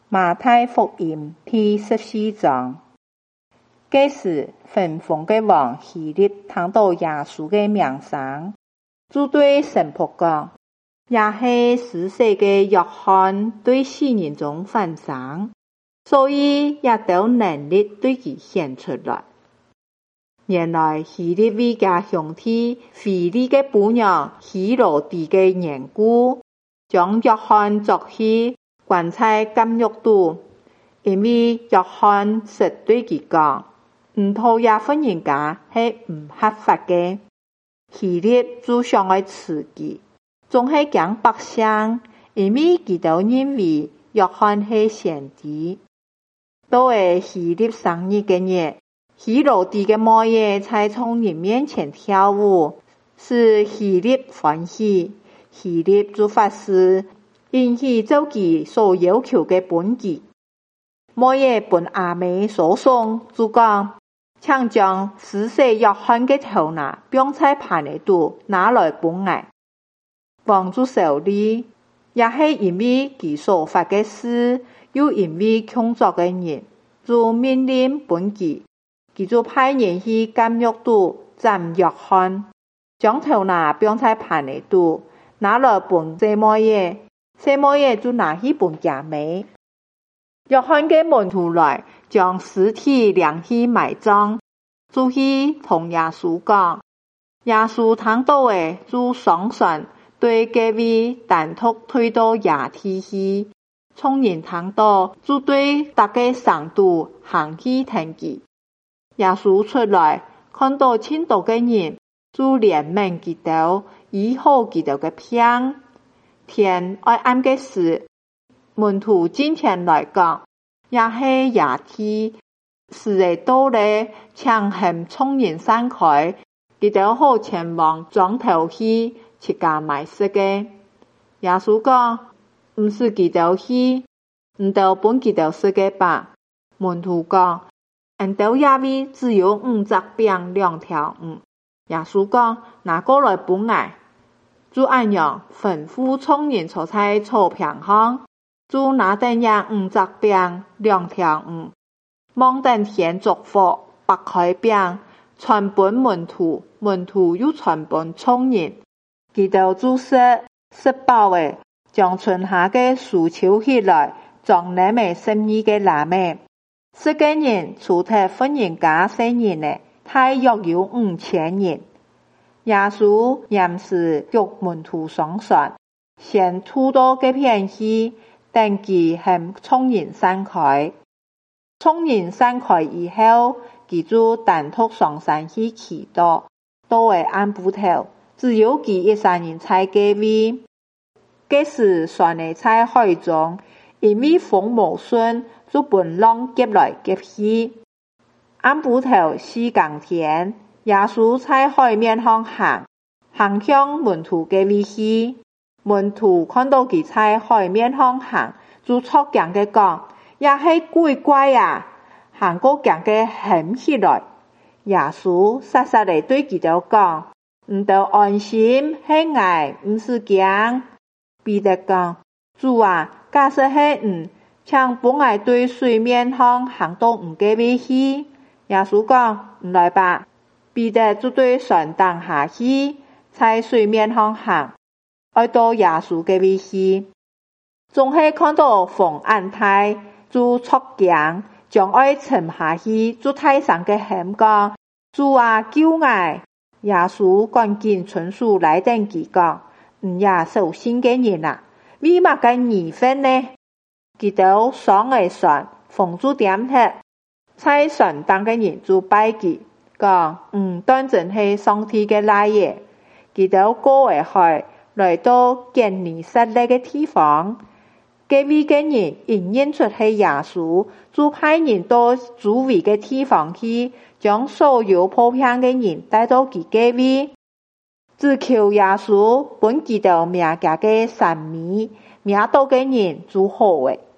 馬太福音第14章。這時，分封的王希律聽到耶穌的名聲，就對臣僕講：也是施洗的約翰對死人中復生，所以也有能力對他顯出來。原來希律為家兄弟腓力的母娘希羅地的緣故，將約翰捉去關在監獄裏，因為約翰實對他講：唔討厭婦人家是唔合法的。希律就想要刺激，總是講百姓，因為他都認為約翰是先知。到了希律生日的日，希羅地的妹妹在眾人面前跳舞，使希律歡喜。希律就發誓，允許照其所要求的本祭。妹妹本阿妹所送，就講：請將施洗約翰的頭顱綁在盤子裏，拿來本我。王就受理，也是因為其所發的誓，又因為工作的人，就命令本祭。他就派人去監獄裏斬約翰，將頭顱綁在盤子裏，拿來本細妹妹，細妹妹就拿去本家妹。約翰的門徒來，將屍體領去埋葬，就去同耶穌講。耶穌聽到的就上船，對這位單獨退到野地去。眾人聽到，就對大家上都行去聽佢。耶穌出來，看到很多的人，就憐憫他們，醫好他們的病。天要暗的時，門徒進前來講：也是野地，時日到了，請向眾人散開，他們好前往莊頭去，設家埋屍的。耶穌講：唔是他們去，唔到本他們死的吧。門徒講：俺到野味只有5隻餅2條魚。耶穌講：拿過來本我。就按樣吩咐眾人坐在草坪上，就拿等下5隻餅2條魚，望等天燭火，擘開餅，傳本門徒，門徒又傳本眾人。他們就食飽的，將剩下的收收起來，裝那麼12個籃子。10個人除掉婦人家生人的，大約有5000人。耶穌嚴時叫門徒上船，先吐到這片去，等佢向眾人散開。眾人散開以後，佢就單獨上山去祈禱。到了暗晡頭，只有佢一個人在這位。這時船呢在海中，因為風無順，就被浪擊來擊去。暗晡頭4更天，耶穌在海面上行向門徒這位去。門徒看到佢在海面上行，就錯驚嘅講：也是鬼怪啊！行過驚嘅喊起來。耶穌實實地對佢哋講：唔得安心，是我，唔是驚。彼得講：主啊，假使是請幫我對水面上行到這位去。耶穌講：來吧。彼得就對船躺下去，在水面上行，要到耶穌這位去。總是看到風暗大，就錯驚，將要沉下去，就大聲嘅喊講：主啊，救我！耶穌趕緊伸手來等佢講：也受信嘅人啊，為乜嘅疑惑呢？佢都上了船，風就點起，在船上嘅人就拜佢，講：當真係上帝嘅來耶！佢都過了海，來到堅尼撒勒嘅地方。這位嘅人一認出係耶穌，就派人到周圍嘅地方去，將所有破病嘅人帶到佢這位，只求耶穌本佢哋命家嘅神明，命到嘅人就好誒。